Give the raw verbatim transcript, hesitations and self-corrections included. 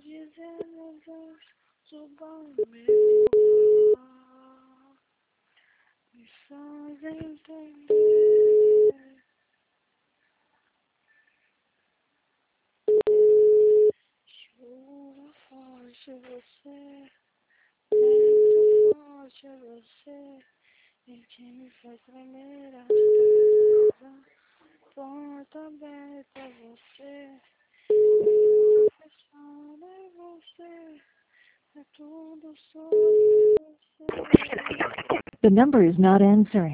dizendo Deus, suba o meu ar, me faz entender. Chuva forte você, vento forte você, e que me faz tremer as pernas. Porta aberta é você, porta fechada é você, é tudo sobre você. The number is not answering.